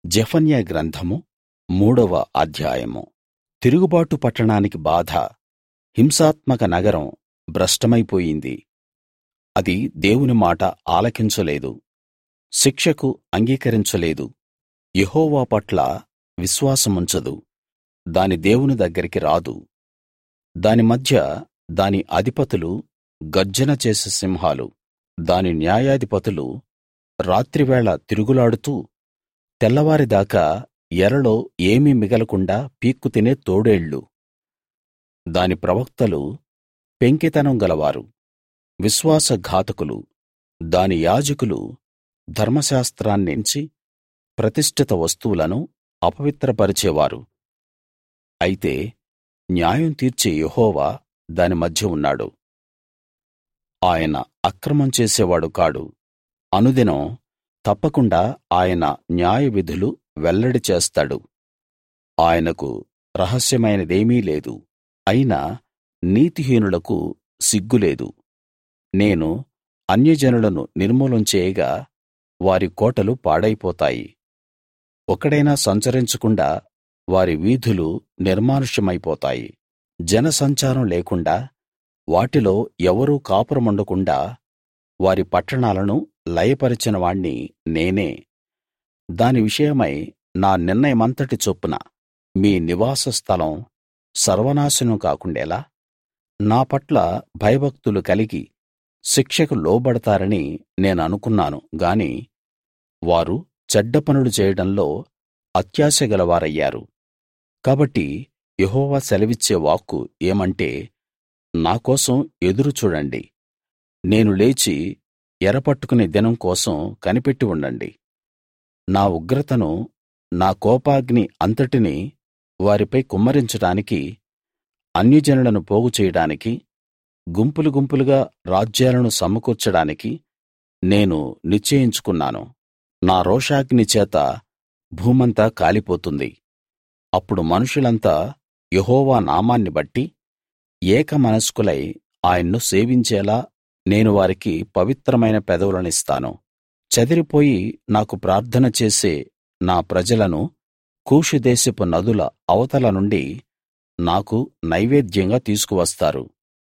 జెఫన్యా గ్రంథము 3వ అధ్యాయము. తిరుగుబాటు పట్టణానికి బాధ. హింసాత్మక నగరం భ్రష్టమైపోయింది. అది దేవుని మాట ఆలకించలేదు, శిక్షకు అంగీకరించలేదు, యెహోవా పట్ల విశ్వాసముంచదు, దాని దేవుని దగ్గరికి రాదు. దాని మధ్య దాని అధిపతులు గర్జన చేసే సింహాలు, దాని న్యాయాధిపతులు రాత్రివేళ తిరుగులాడుతూ తెల్లవారిదాకా ఎరలో ఏమీ మిగలకుండా పీక్కు తినే తోడేళ్ళు. దాని ప్రవక్తలు పెంకితనం గలవారు, విశ్వాసఘాతకులు. దాని యాజకులు ధర్మశాస్త్రాన్నించి ప్రతిష్ఠిత వస్తువులను అపవిత్రపరిచేవారు. అయితే న్యాయం తీర్చే యెహోవా దాని మధ్య ఉన్నాడు. ఆయన అక్రమం చేసేవాడు కాడు. అనుదినం తప్పకుండా ఆయన న్యాయవిధులు వెల్లడి చేస్తాడు. ఆయనకు రహస్యమైనదేమీ లేదు. అయినా నీతిహీనులకు సిగ్గులేదు. నేను అన్యజనులను నిర్మూలం చేయగా వారి కోటలు పాడైపోతాయి. ఒక్కడైనా సంచరించకుండా వారి వీధులు నిర్మానుష్యమైపోతాయి. జనసంచారం లేకుండా, వాటిలో ఎవరూ కాపురముండకుండా వారి పట్టణాలను లయపరచిన వాణ్ణి నేనే. దాని విషయమై నా నిర్ణయమంతటి చొప్పున మీ నివాస స్థలం సర్వనాశనం కాకుండేలా నా పట్ల భయభక్తులు కలిగి శిక్షకు లోబడతారని నేననుకున్నాను గాని వారు చెడ్డ పనులు చేయడంలో అత్యాశ గలవారయ్యారు. కాబట్టి యెహోవా సెలవిచ్చే వాక్కు ఏమంటే, నా కోసం ఎదురు చూడండి. నేను లేచి ఎర పట్టుకునే దినం కోసం కనిపెట్టి ఉండండి. నా ఉగ్రతను, నా కోపాగ్ని అంతటినీ వారిపై కుమ్మరించడానికి, అన్యజనులను పోగు చేయడానికి, గుంపులు గుంపులుగా రాజ్యాలను సమకూర్చడానికి నేను నిశ్చయించుకున్నాను. నా రోషాగ్ని చేత భూమంతా కాలిపోతుంది. అప్పుడు మనుషులంతా యెహోవా నామాన్ని బట్టి ఏకమనస్కులై ఆయన్ను సేవించేలా నేను వారికి పవిత్రమైన పెదవులనిస్తాను. చెదిరిపోయి నాకు ప్రార్థన చేసే నా ప్రజలను కూషు దేశపు నదుల అవతల నుండి నాకు నైవేద్యంగా తీసుకువస్తారు.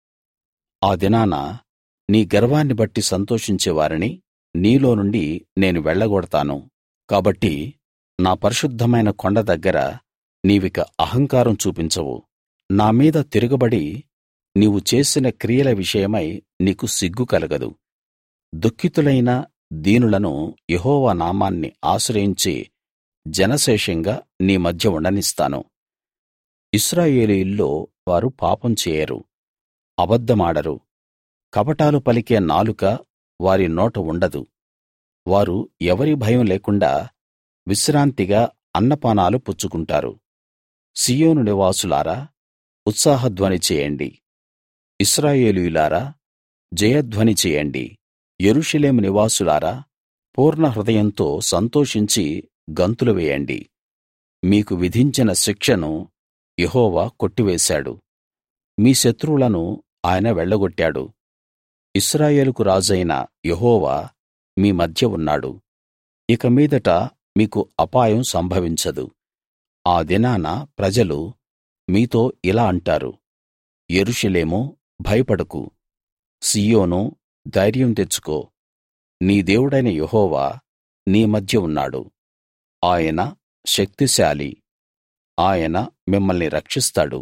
ఆ దినాన నీ గర్వాన్ని బట్టి సంతోషించే వారిని నీలో నుండి నేను వెళ్ళగొడతాను. కాబట్టి నా పరిశుద్ధమైన కొండ దగ్గర నీవిక అహంకారం చూపించవు. నా మీద తిరగబడి నీవు చేసిన క్రియల విషయమై నీకు సిగ్గు కలగదు. దుఃఖితులైన దీనులను యెహోవా నామాన్ని ఆశ్రయించే జనశేషంగా నీ మధ్య ఉండనిస్తాను. ఇశ్రాయేలీయుల్లో వారు పాపం చేయరు, అబద్ధమాడరు, కపటాలు పలికే నాలుక వారి నోట ఉండదు. వారు ఎవరి భయం లేకుండా విశ్రాంతిగా అన్నపానాలు పుచ్చుకుంటారు. సీయోను నివాసులారా, ఉత్సాహధ్వని చేయండి. ఇశ్రాయేలీయులారా, జయధ్వని చేయండి. యెరూషలేము నివాసులారా, పూర్ణ హృదయంతో సంతోషించి గంతులు వేయండి. మీకు విధించిన శిక్షను యెహోవా కొట్టివేశాడు. మీ శత్రువులను ఆయన వెళ్ళగొట్టాడు. ఇశ్రాయేలుకు రాజైన యెహోవా మీ మధ్య ఉన్నాడు. ఇక మీదట మీకు అపాయం సంభవించదు. ఆ దినాన ప్రజలు మీతో ఇలా అంటారు: యెరూషలేమూ, భయపడకు. సీయోనూ, ధైర్యం తెచ్చుకో. నీ దేవుడైన యెహోవా నీ మధ్య ఉన్నాడు. ఆయన శక్తిశాలి. ఆయన మిమ్మల్ని రక్షిస్తాడు.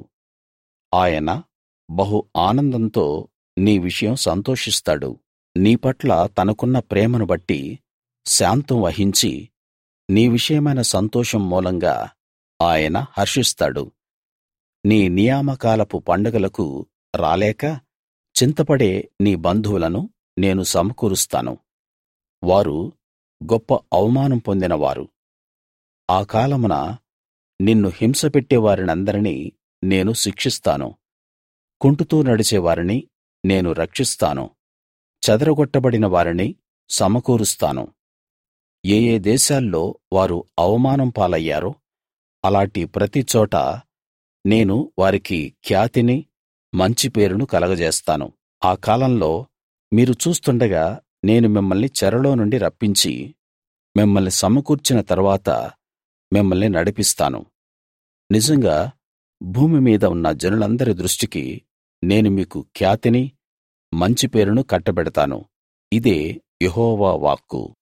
ఆయన బహు ఆనందంతో నీ విషయం సంతోషిస్తాడు. నీ పట్ల తనకున్న ప్రేమను బట్టి శాంతం వహించి నీ విషయమైన సంతోషం మూలంగా ఆయన హర్షిస్తాడు. నీ నియామకాలపు పండుగలకు రాలేక చింతపడే నీ బంధువులను నేను సమకూరుస్తాను. వారు గొప్ప అవమానం పొందినవారు. ఆ కాలమున నిన్ను హింసపెట్టే వారినందరినీ నేను శిక్షిస్తాను. కుంటుతూ నడిచే వారిని నేను రక్షిస్తాను. చెదరగొట్టబడిన వారిని సమకూరుస్తాను. ఏ ఏ దేశాల్లో వారు అవమానం పాలయ్యారో అలాటి ప్రతి చోటా నేను వారికి ఖ్యాతిని, మంచి పేరును కలగజేస్తాను. ఆ కాలంలో మీరు చూస్తుండగా నేను మిమ్మల్ని చెరలో నుండి రప్పించి మిమ్మల్ని సమకూర్చిన తరువాత మిమ్మల్ని నడిపిస్తాను. నిజంగా భూమి మీద ఉన్న జనులందరి దృష్టికి నేను మీకు ఖ్యాతిని, మంచి పేరును కట్టబెడతాను. ఇదే యెహోవా వాక్కు.